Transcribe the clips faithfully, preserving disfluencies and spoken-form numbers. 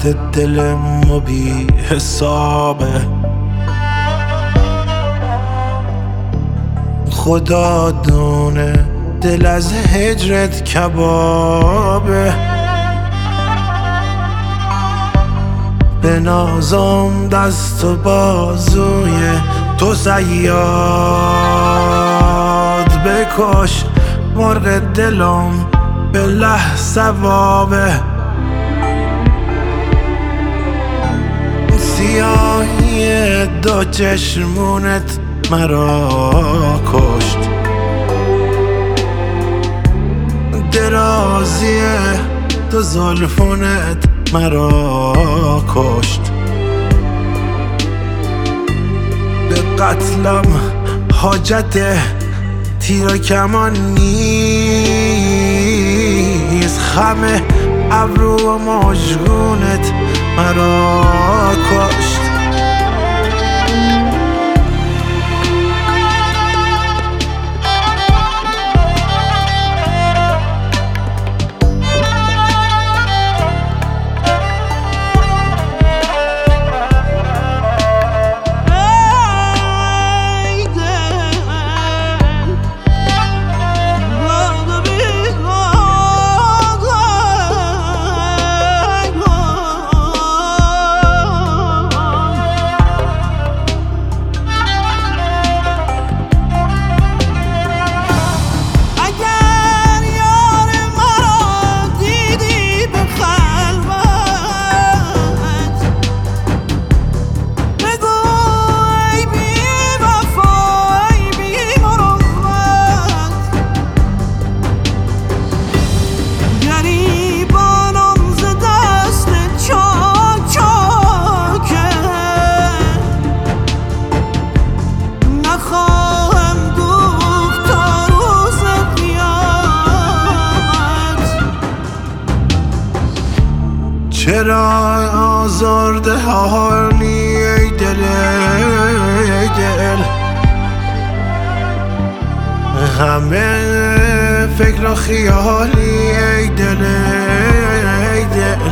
درد دل ما بی حسابه. خدا دونه دل از هجرت کبابه. به نازم دست و بازوی تو صیاد بکش، مرغ دلم به له ثوابه. سیاهی دو چشمونت مرا کشت، درازی دو زلفونت مرا کشت. به قتلم حاجت تیر و کمان نیست، خم ابرو و مژگونت مرا کشت. چرا آزرده حالی ای دل ای دل، همه فکر و خیالی ای دل ای دل.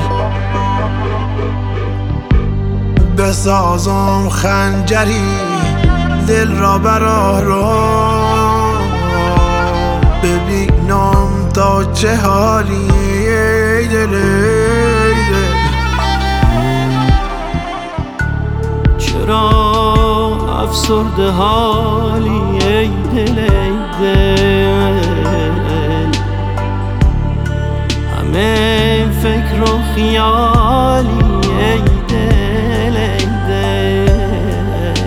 بسازم خنجری دل را بر آرام، ببینم تا چه حالی ای دل ای دل. چرا افسرده حالی ای دل ای دل، همه فکر و خیالی ای دل ای دل.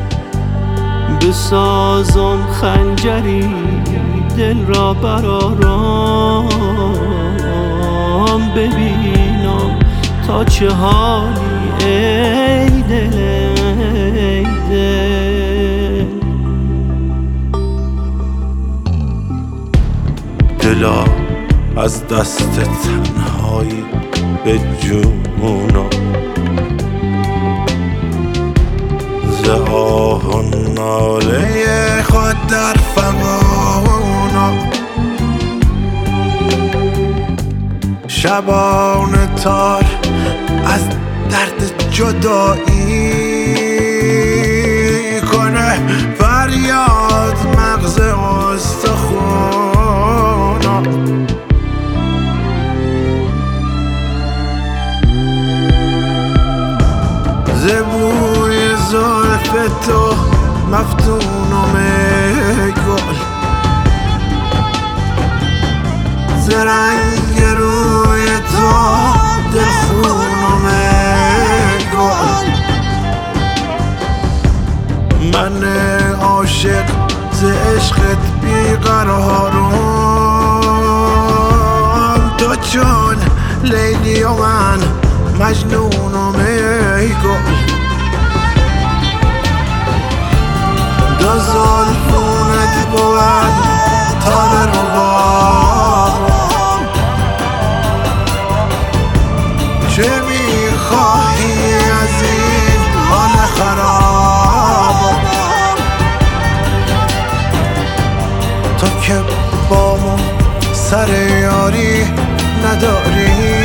بسازم خنجری دل را بر آرام، ببینم تا چه حالی ای دل ای دل. دلا از دست تنهایی به جونم، ز آه و ناله خود در فغانم. شبان تار از درد جدایی کنه فریاد مغز استخونم. ز بوی زلف تو مفتونم ای گل، ز رنگ روی تو دلخونم ای گل. من عاشق ز عشقت بیقرارم، تو چون لیلی و من مجنونم ای گل. دو زلفونت بود تاب ربابم، چه میخواهی از این حال خرابم؟ تو که با ما سر یاری نداری،